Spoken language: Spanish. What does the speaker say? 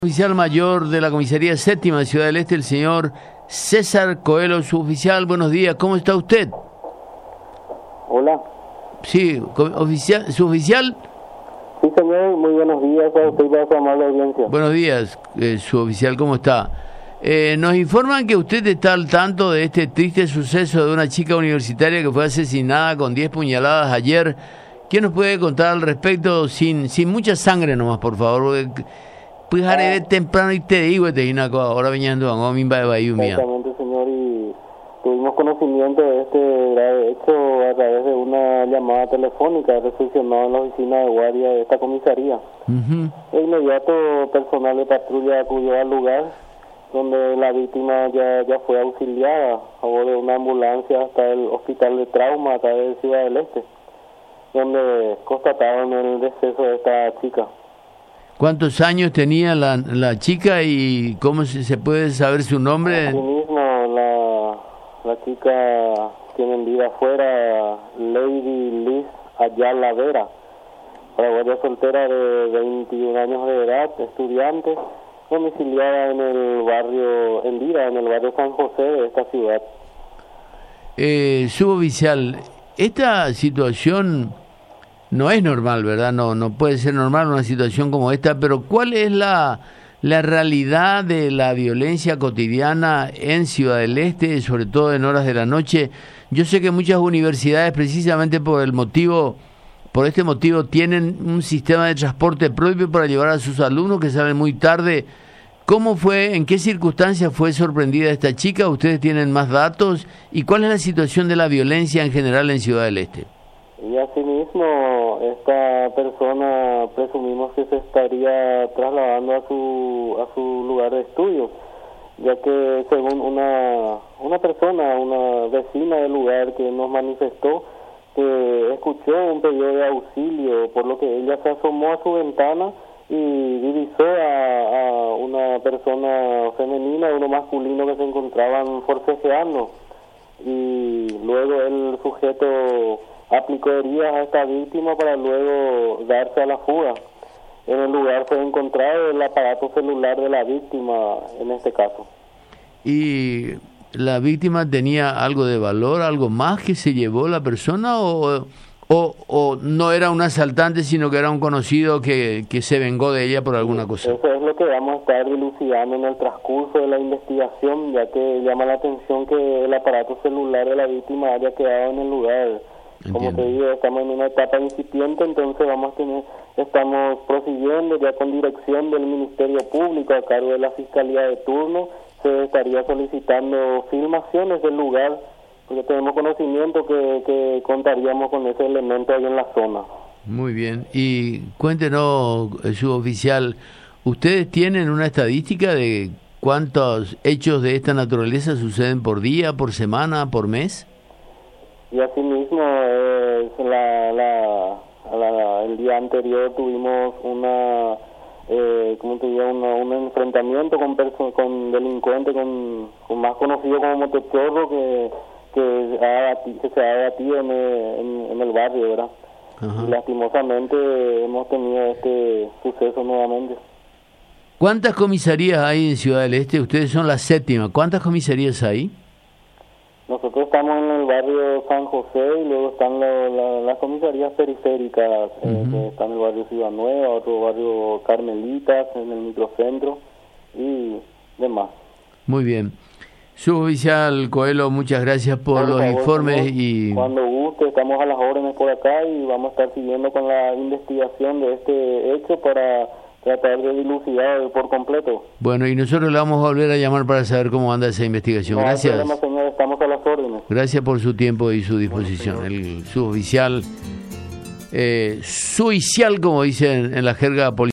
Oficial mayor de la Comisaría Séptima de Ciudad del Este, el señor César Coelho, suboficial. Buenos días, ¿cómo está usted? Hola. Sí, suboficial. Sí, señor, muy buenos días a usted y a su amable audiencia. Buenos días, suboficial, ¿cómo está? Nos informan que usted está al tanto de este triste suceso de una chica universitaria que fue asesinada con 10 puñaladas ayer. ¿Quién nos puede contar al respecto sin mucha sangre nomás, por favor? Pues haré temprano y te digo, te vino ahora viniendo a mi exactamente, señor, y tuvimos conocimiento de este grave hecho a través de una llamada telefónica recepcionada en la oficina de guardia de esta comisaría. De inmediato, personal de patrulla acudió al lugar donde la víctima ya fue auxiliada a bordo de una ambulancia hasta el hospital de trauma acá de Ciudad del Este, donde constataron el deceso de esta chica. ¿Cuántos años tenía la chica y cómo se puede saber su nombre? Así mismo, la chica tiene en vida afuera Lady Liz Ayala Vera, paraguaya soltera de 21 años de edad, estudiante, domiciliada en el barrio Elvira, en el barrio San José de esta ciudad. Suboficial, esta situación no es normal, ¿verdad? No puede ser normal una situación como esta, pero ¿cuál es la realidad de la violencia cotidiana en Ciudad del Este, sobre todo en horas de la noche? Yo sé que muchas universidades, precisamente por este motivo, tienen un sistema de transporte propio para llevar a sus alumnos que salen muy tarde. ¿Cómo fue, en qué circunstancias fue sorprendida esta chica? ¿Ustedes tienen más datos? ¿Y cuál es la situación de la violencia en general en Ciudad del Este? Y asimismo, esta persona presumimos que se estaría trasladando a su lugar de estudio, ya que según una persona, una vecina del lugar que nos manifestó que escuchó un pedido de auxilio, por lo que ella se asomó a su ventana y divisó a una persona femenina y uno masculino que se encontraban forcejeando, y luego el sujeto aplicó heridas a esta víctima para luego darse a la fuga. En el lugar fue encontrado el aparato celular de la víctima, en este caso. ¿Y la víctima tenía algo de valor, algo más que se llevó la persona, o no era un asaltante, sino que era un conocido que se vengó de ella por alguna cosa? Eso es lo que vamos a estar dilucidando en el transcurso de la investigación, ya que llama la atención que el aparato celular de la víctima haya quedado en el lugar. Entiendo. Como te digo, estamos en una etapa incipiente, entonces estamos prosiguiendo ya con dirección del Ministerio Público a cargo de la Fiscalía de turno. Se estaría solicitando filmaciones del lugar, porque tenemos conocimiento que contaríamos con ese elemento ahí en la zona. Muy bien, y cuéntenos, suboficial, ¿ustedes tienen una estadística de cuántos hechos de esta naturaleza suceden por día, por semana, por mes? Y asimismo, el día anterior tuvimos un enfrentamiento con delincuentes, con más conocido como Motochorro, que se ha abatido en el barrio, ¿verdad? Y lastimosamente hemos tenido este suceso nuevamente. ¿Cuántas comisarías hay en Ciudad del Este? Ustedes son la séptima. ¿Cuántas comisarías hay? Nosotros estamos en el barrio San José y luego están las comisarías periféricas, que están en el barrio Ciudad Nueva, otro barrio Carmelitas, en el microcentro y demás. Muy bien. Suboficial Coelho, muchas gracias por los informes. Y cuando guste, estamos a las órdenes por acá y vamos a estar siguiendo con la investigación de este hecho para tratar de dilucidar por completo. Bueno, y nosotros le vamos a volver a llamar para saber cómo anda esa investigación. No, gracias. No hay problema, señor, estamos a las órdenes. Gracias por su tiempo y su disposición. Bueno, el suboficial, suicial, como dicen en la jerga política.